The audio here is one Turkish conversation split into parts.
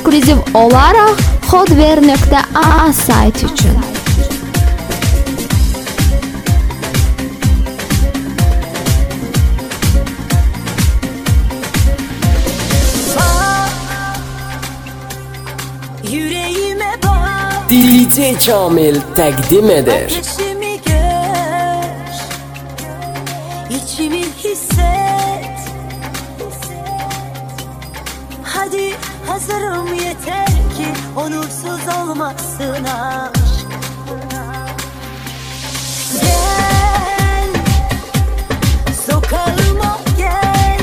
eksklyuziv olarak hotware.aa sayti için. Yüreğime bak, DJ Kamil təqdim edir. ateşimi gör, içimi hisset. Hadi hazırım, yeter ki onursuz olmasın aşk. Gel, sokağıma gel,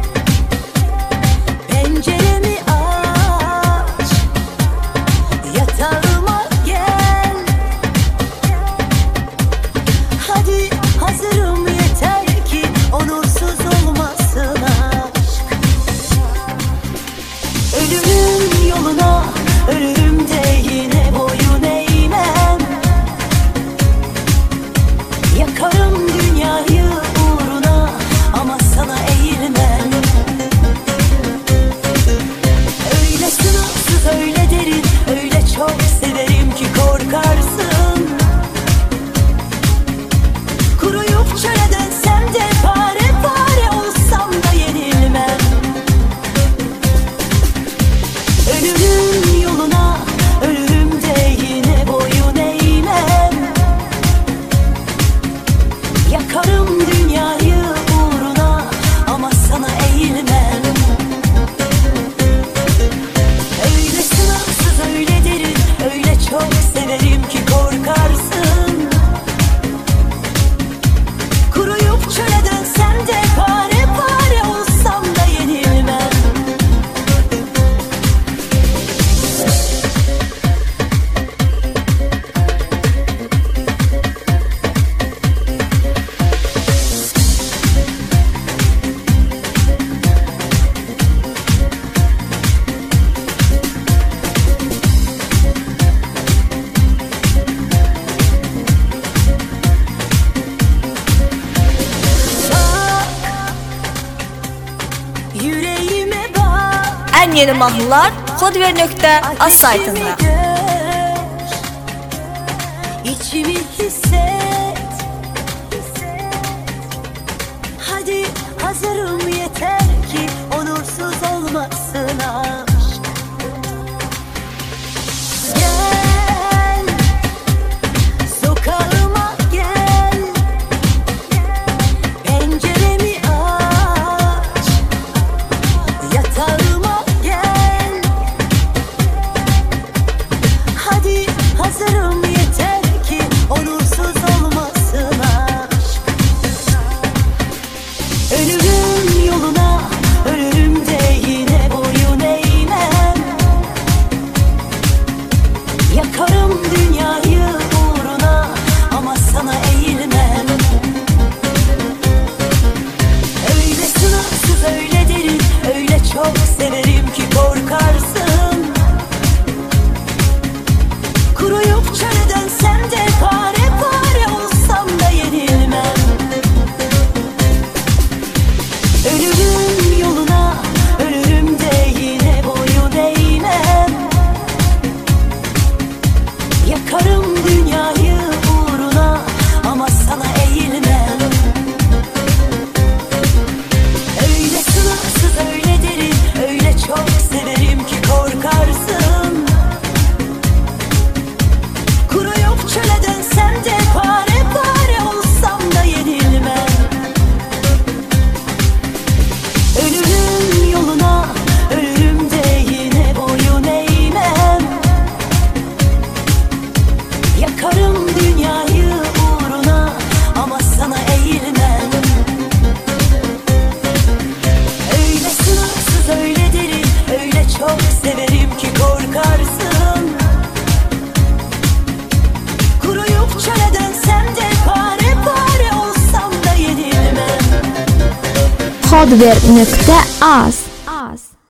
penceremi aç, yatağıma gel. Hadi hazırım, yeter ki onursuz olmasın aşk. Ölümün yoluna, ölürüm de yine boyun eğmem. Yakarım dünyayı uğruna ama sana eğilmem. Öyle sınırsız, öyle derin, öyle çok severim ki korkarsın. Kuruyup çöle dönsem de pare pare olsam da yenilmem. Ölümün yoluna, ölürüm de yine boyun eğmem. Yakarım dünyayı uğruna ama sana eğilmem. Öyle sınırsız, öyle derin, öyle çok severim ki korkarsın. Kuruyup çöle dönsem de pare pare olsam da yenilmem. Yüreğime bak, En yeni mahnılar hotware.aa saytında. ateşimi gör, içimi hisset. Hadi hazırım, yeter ki onursuz olmasın aşk. Gel, sokağıma gel, penceremi aç, yatağıma gel. Hadi hazırım, yeter ki onursuz olmasın aşk. Ölürüm yoluna, ölürüm de yine boyun eğmem. Yakarım dünyayı uğruna ama sana eğilmem. Öyle sınırsız, öyle derin, öyle çok severim ki korkarsın. Kuruyup çöle dönsem de pare pare olsam da yenilmem. Ölürüm yoluna, ölürüm de yine boyun eğmem. Yakarım dünyayı uğruna ama sana eğilmem. Öyle sınırsız, öyle derin, öyle çok severim ki korkarsın. Kuruyup çöle dönsem de pare pare olsam da yenilmem. Ölürüm yoluna, ölürüm de yine boyun eğmem. Yakarım dünyayı uğruna ama sana eğilmem. Öyle sınırsız, öyle derin, öyle çok severim ki korkarsın. Kuruyup çöle dönsem de pare pare olsam da yenilmem. hotware.aa